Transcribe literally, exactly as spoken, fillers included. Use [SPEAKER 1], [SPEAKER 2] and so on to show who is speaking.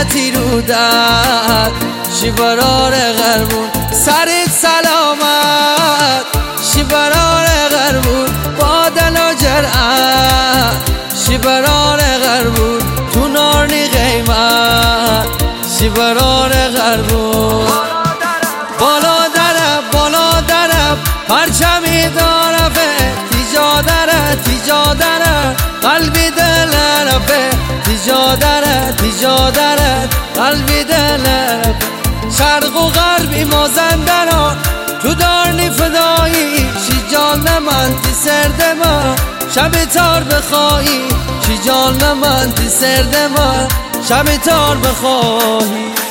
[SPEAKER 1] تیرودت شی برار غربون سرت سلامت شی برار غربون با دل و جرأت شی برار غربون تو نارنی قیمت شی برار غربون بالا درب بالا درب پرچمی دارفه تیجا دره تیجا دره قلبی دل رفه تیجا دره تیجا دره قلبی دل رفه شرق و غربی مازندران تو دارنی فدایی شی جان من تی سرد ما شب تار بخواهی شی جان من تی سرد ما شب تار بخواهی